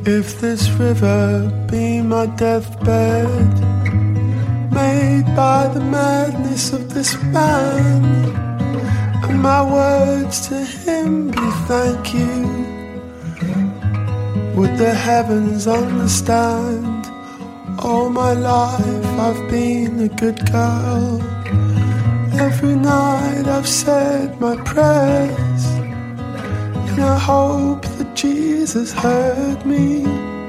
If this river be my deathbed, made by the madness of this man, and my words to him be thank you, would the heavens understand? All my life I've been a good girl. Every night I've said my prayers, and I hope that Jesus heard me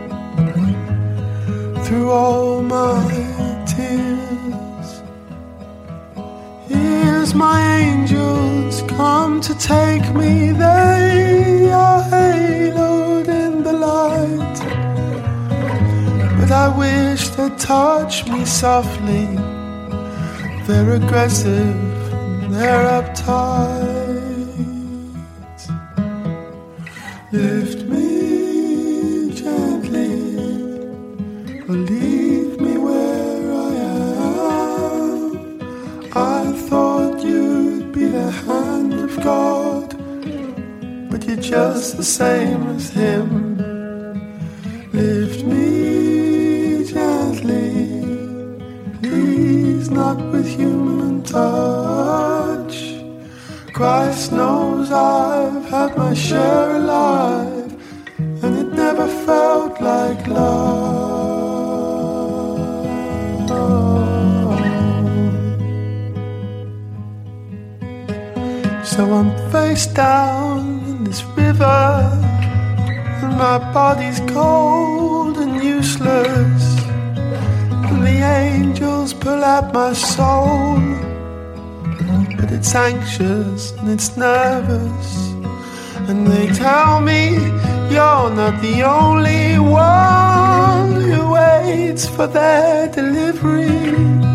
through all my tears. Here's my angels come to take me. They are haloed in the light, but I wish they'd touch me softly. They're aggressive, they're uptight. Lift me gently, or leave me where I am. I thought you'd be the hand of God, but you're just the same as him. Lift me gently, please not with human touch. Christ knows I've had my share of life, and it never felt like love. So I'm face down in this river, and my body's cold and useless, and the angels pull out my soul, but it's anxious and it's nervous, and they tell me you're not the only one who waits for their delivery,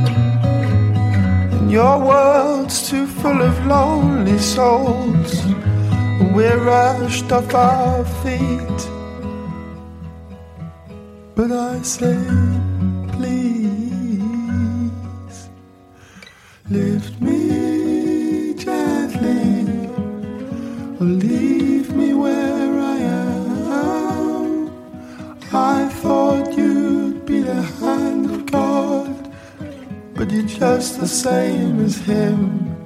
and your world's too full of lonely souls, and we're rushed off our feet. But I say, please lift me gently, or leave me where I am. I thought you'd be the hand of God, but you're just the same as him.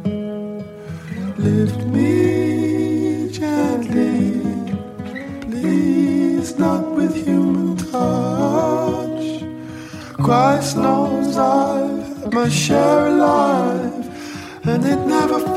Lift me gently, please not with human touch. Christ knows I've had my share of life, and it never